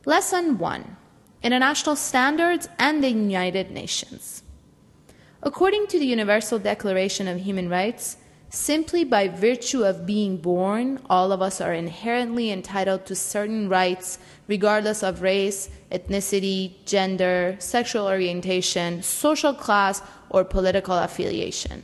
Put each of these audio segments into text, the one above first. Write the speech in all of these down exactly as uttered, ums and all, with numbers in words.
Lesson one: International Standards and the United Nations. According to the Universal Declaration of Human Rights, simply by virtue of being born, all of us are inherently entitled to certain rights regardless of race, ethnicity, gender, sexual orientation, social class, or political affiliation.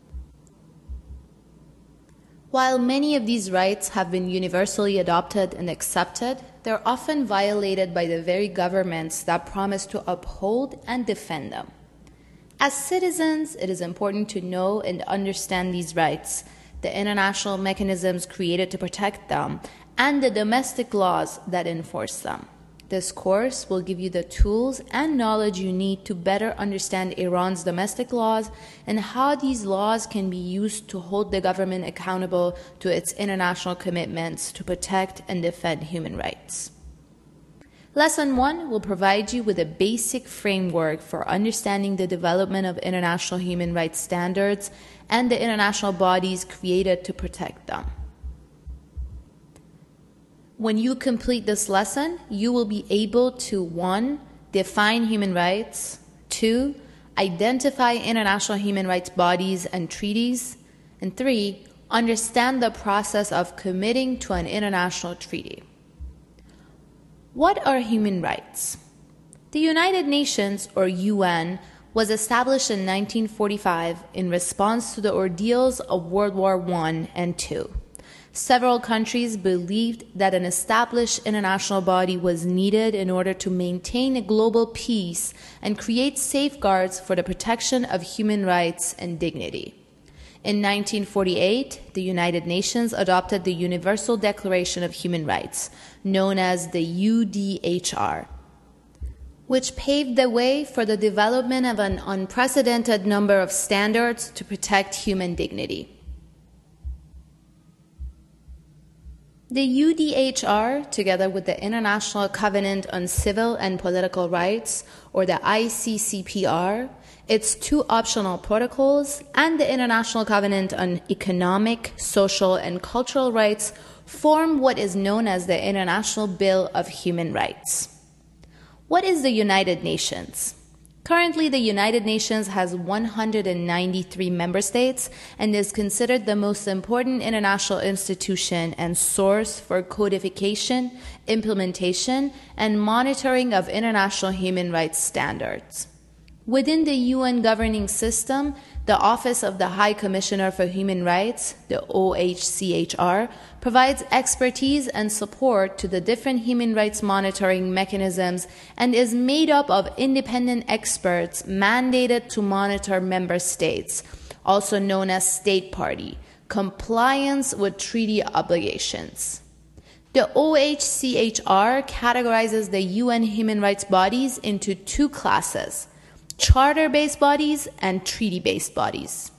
While many of these rights have been universally adopted and accepted, they're often violated by the very governments that promise to uphold and defend them. As citizens, it is important to know and understand these rights, the international mechanisms created to protect them, and the domestic laws that enforce them. This course will give you the tools and knowledge you need to better understand Iran's domestic laws and how these laws can be used to hold the government accountable to its international commitments to protect and defend human rights. Lesson one will provide you with a basic framework for understanding the development of international human rights standards and the international bodies created to protect them. When you complete this lesson, you will be able to one define human rights, two identify international human rights bodies and treaties, and three understand the process of committing to an international treaty. What are human rights? The United Nations, or U N, was established in nineteen forty-five in response to the ordeals of World War One and Two. Several countries believed that an established international body was needed in order to maintain a global peace and create safeguards for the protection of human rights and dignity. In nineteen forty-eight, the United Nations adopted the Universal Declaration of Human Rights, known as the U D H R, which paved the way for the development of an unprecedented number of standards to protect human dignity. The U D H R, together with the International Covenant on Civil and Political Rights, or the I C C P R, its two optional protocols, and the International Covenant on Economic, Social, and Cultural Rights, form what is known as the International Bill of Human Rights. What is the United Nations? Currently, the United Nations has one hundred ninety-three member states and is considered the most important international institution and source for codification, implementation, and monitoring of international human rights standards. Within the U N governing system, the Office of the High Commissioner for Human Rights, the O H C H R, provides expertise and support to the different human rights monitoring mechanisms and is made up of independent experts mandated to monitor member states, also known as state party, compliance with treaty obligations. The O H C H R categorizes the U N human rights bodies into two classes: charter-based bodies and treaty-based bodies.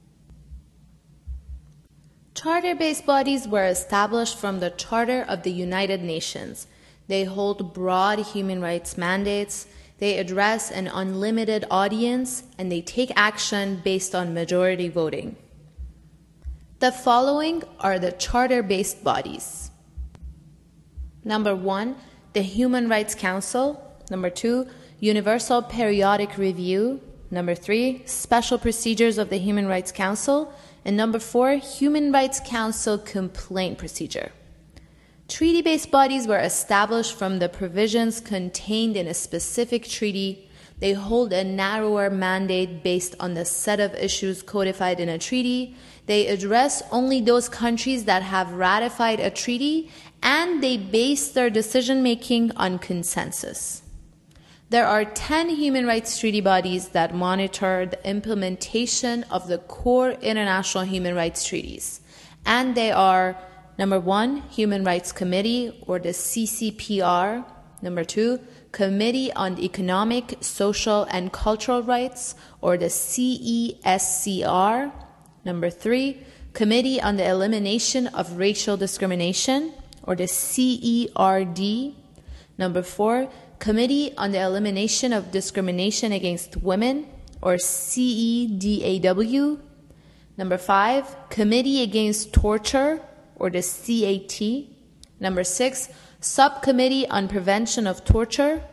Charter-based bodies were established from the Charter of the United Nations. They hold broad human rights mandates, they address an unlimited audience, and they take action based on majority voting. The following are the charter-based bodies. Number one, the Human Rights Council. Number two, Universal Periodic Review. Number three, Special Procedures of the Human Rights Council. And number four, Human Rights Council Complaint Procedure. Treaty-based bodies were established from the provisions contained in a specific treaty. They hold a narrower mandate based on the set of issues codified in a treaty. They address only those countries that have ratified a treaty, and they base their decision-making on consensus. There are ten human rights treaty bodies that monitor the implementation of the core international human rights treaties. And they are, number one, Human Rights Committee, or the C C P R. Number two, Committee on Economic, Social, and Cultural Rights, or the C E S C R. Number three, Committee on the Elimination of Racial Discrimination, or the C E R D. Number four, Committee on the Elimination of Discrimination Against Women, or C E D A W. Number five, Committee Against Torture, or the C A T. Number six, Subcommittee on Prevention of Torture,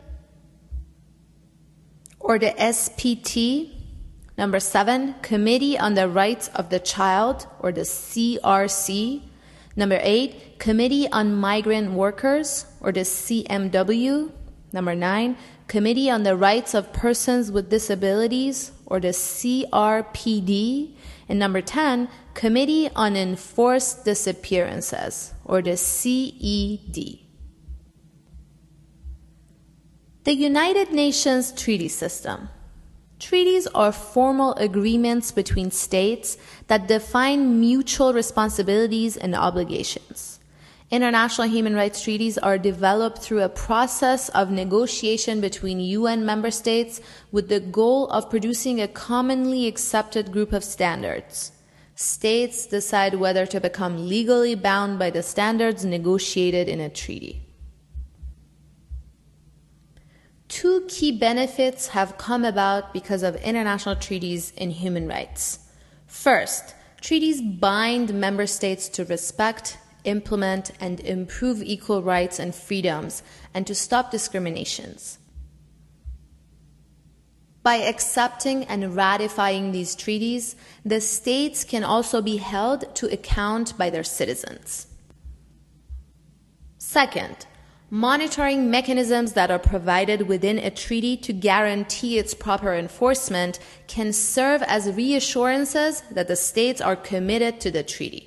or the S P T. Number seven, Committee on the Rights of the Child, or the C R C. Number eight, Committee on Migrant Workers, or the C M W. Number nine, Committee on the Rights of Persons with Disabilities, or the C R P D. And number ten, Committee on Enforced Disappearances, or the C E D. The United Nations Treaty System. Treaties are formal agreements between states that define mutual responsibilities and obligations. International human rights treaties are developed through a process of negotiation between U N member states with the goal of producing a commonly accepted group of standards. States decide whether to become legally bound by the standards negotiated in a treaty. Two key benefits have come about because of international treaties in human rights. First, treaties bind member states to respect, implement, and improve equal rights and freedoms, and to stop discriminations. By accepting and ratifying these treaties, the states can also be held to account by their citizens. Second, monitoring mechanisms that are provided within a treaty to guarantee its proper enforcement can serve as reassurances that the states are committed to the treaty.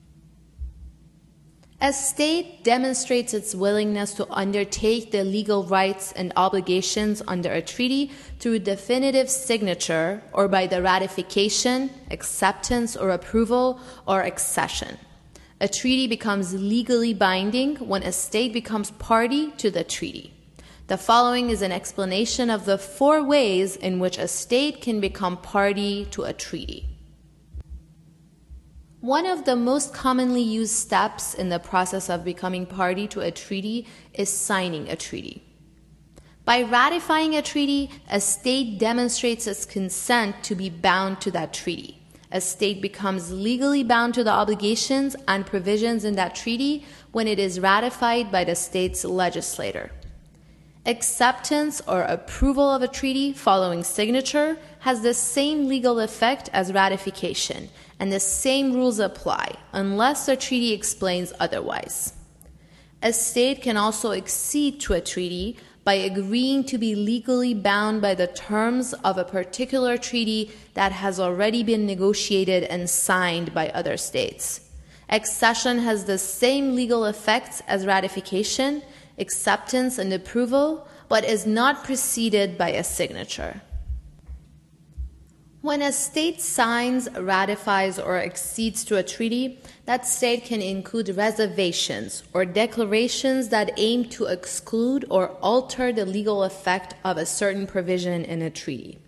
A state demonstrates its willingness to undertake the legal rights and obligations under a treaty through definitive signature or by the ratification, acceptance or approval, or accession. A treaty becomes legally binding when a state becomes party to the treaty. The following is an explanation of the four ways in which a state can become party to a treaty. One of the most commonly used steps in the process of becoming party to a treaty is signing a treaty. By ratifying a treaty, a state demonstrates its consent to be bound to that treaty. A state becomes legally bound to the obligations and provisions in that treaty when it is ratified by the state's legislator. Acceptance or approval of a treaty following signature has the same legal effect as ratification, and the same rules apply unless the treaty explains otherwise. A state can also accede to a treaty by agreeing to be legally bound by the terms of a particular treaty that has already been negotiated and signed by other states. Accession has the same legal effects as ratification, acceptance, and approval, but is not preceded by a signature. When a state signs, ratifies, or accedes to a treaty, that state can include reservations or declarations that aim to exclude or alter the legal effect of a certain provision in a treaty.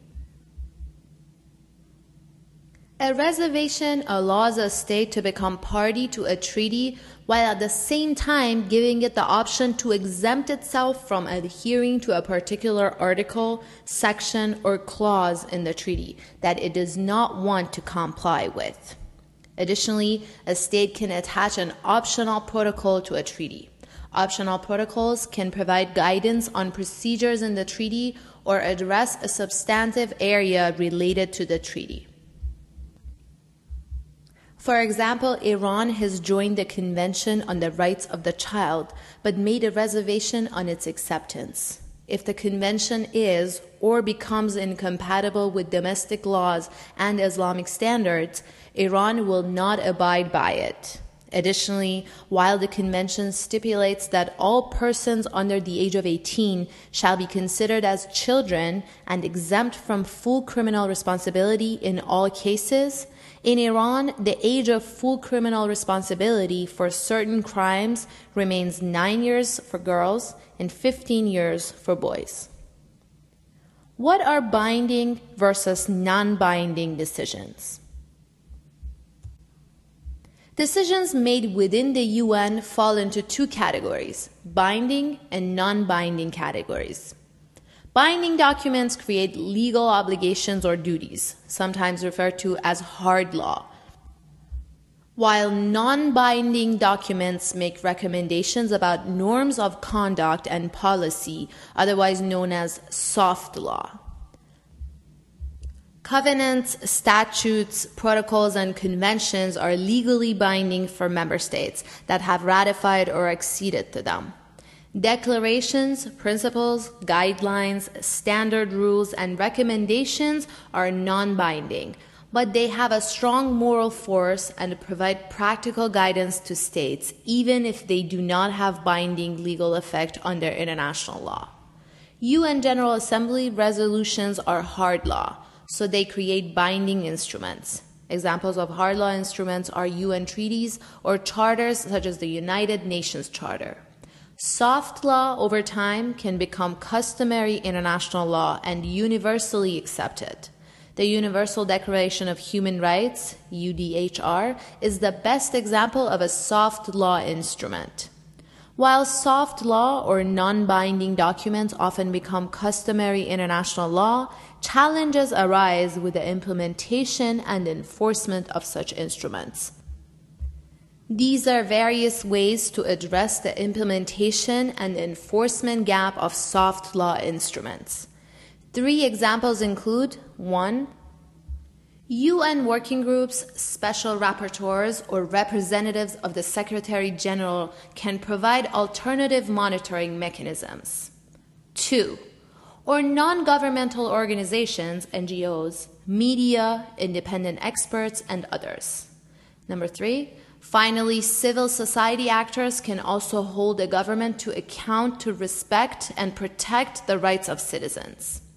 A reservation allows a state to become party to a treaty while at the same time giving it the option to exempt itself from adhering to a particular article, section, or clause in the treaty that it does not want to comply with. Additionally, a state can attach an optional protocol to a treaty. Optional protocols can provide guidance on procedures in the treaty or address a substantive area related to the treaty. For example, Iran has joined the Convention on the Rights of the Child, but made a reservation on its acceptance. If the convention is or becomes incompatible with domestic laws and Islamic standards, Iran will not abide by it. Additionally, while the convention stipulates that all persons under the age of eighteen shall be considered as children and exempt from full criminal responsibility in all cases, in Iran, the age of full criminal responsibility for certain crimes remains nine years for girls and fifteen years for boys. What are binding versus non-binding decisions? Decisions made within the U N fall into two categories, binding and non-binding categories. Binding documents create legal obligations or duties, sometimes referred to as hard law. while non-binding documents make recommendations about norms of conduct and policy, otherwise known as soft law. Covenants, statutes, protocols, and conventions are legally binding for member states that have ratified or acceded to them. Declarations, principles, guidelines, standard rules, and recommendations are non-binding, but they have a strong moral force and provide practical guidance to states, even if they do not have binding legal effect under international law. U N General Assembly resolutions are hard law, so they create binding instruments. Examples of hard law instruments are U N treaties or charters such as the United Nations Charter. Soft law over time can become customary international law and universally accepted. The Universal Declaration of Human Rights, U D H R, is the best example of a soft law instrument. While soft law or non-binding documents often become customary international law, challenges arise with the implementation and enforcement of such instruments. These are various ways to address the implementation and enforcement gap of soft law instruments. Three examples include: one, U N working groups, special rapporteurs, or representatives of the Secretary General can provide alternative monitoring mechanisms. Two, or non-governmental organizations, N G Os, media, independent experts, and others. Number three, finally, civil society actors can also hold a government to account to respect and protect the rights of citizens.